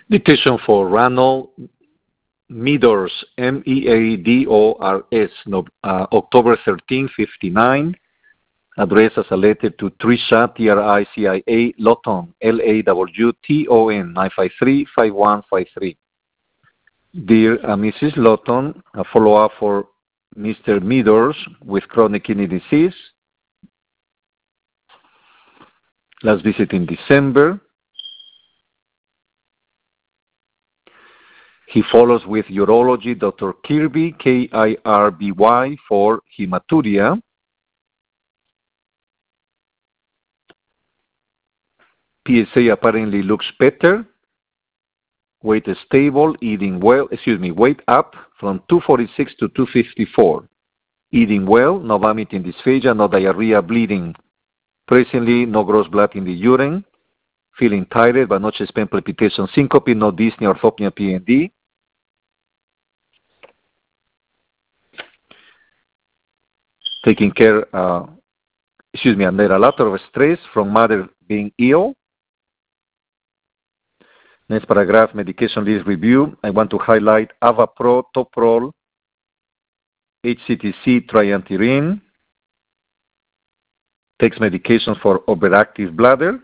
Dictation for Ranald Meadors, Meadors, October 13, 59. Address as a letter to Tricia, Tricia, Lawton, Lawton, 953-5153. Dear Mrs. Lawton, a follow-up for Mr. Meadors with chronic kidney disease. Last visit in December. He follows with urology, Dr. Kirby, Kirby, for hematuria. PSA apparently looks better. Weight is stable, weight up from 246 to 254. Eating well, no vomiting, dysphagia, no diarrhea, bleeding. Presently, no gross blood in the urine. Feeling tired, but no chest pain, palpitation, syncope, no dyspnea, orthopnea, PND. Taking care, under a lot of stress from mother being ill. Next paragraph, medication list review. I want to highlight Avapro, Toprol, HCTC, Triantirin. Takes medication for overactive bladder.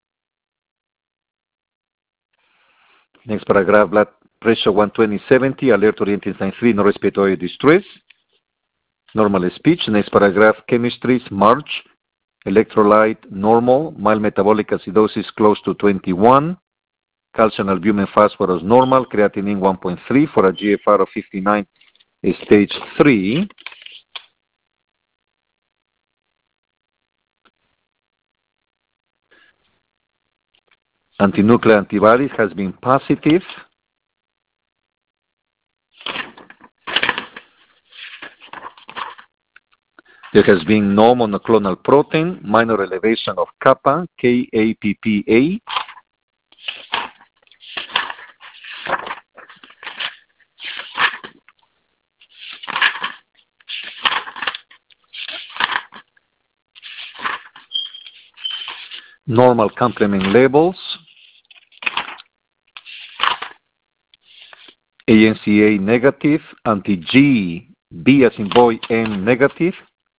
Next paragraph, blood pressure 120/70, alert oriented sign 3, no respiratory distress. Normal speech. Next paragraph, chemistry, March. Electrolyte normal, mild metabolic acidosis close to 21. Calcium, albumin, phosphorus normal, creatinine 1.3 for a GFR of 59, stage 3. Antinuclear antibodies has been positive. There has been no monoclonal protein, minor elevation of kappa, KAPPA. Normal complement levels. ANCA negative, anti-G, B as in boy, N negative.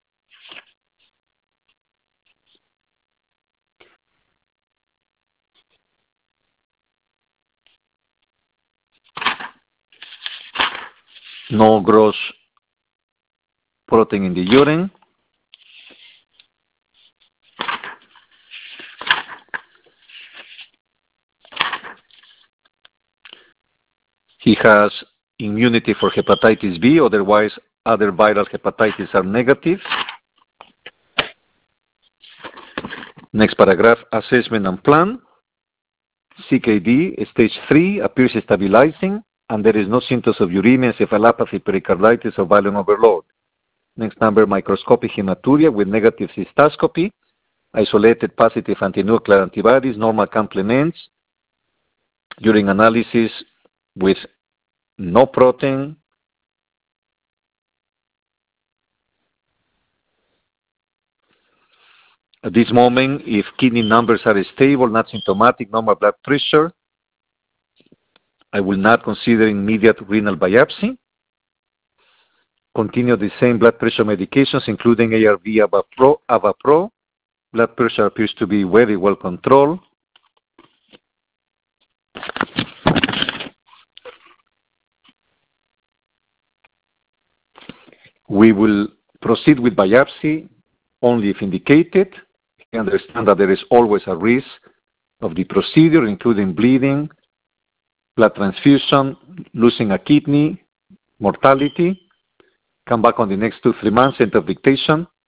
No gross protein in the urine. He has immunity for hepatitis B, otherwise other viral hepatitis are negative. Next paragraph, assessment and plan. CKD, stage 3, appears stabilizing, and there is no symptoms of uremia, encephalopathy, pericarditis, or volume overload. Next number, microscopic hematuria with negative cystoscopy, isolated positive antinuclear antibodies, normal complements, urine analysis with no protein. At this moment, if kidney numbers are stable, not symptomatic, normal blood pressure, I will not consider immediate renal biopsy. Continue the same blood pressure medications, including ARB, Avapro. Blood pressure appears to be very well controlled. We will proceed with biopsy only if indicated. We understand that there is always a risk of the procedure, including bleeding, blood transfusion, losing a kidney, mortality. Come back on the next 2-3 months, end of dictation.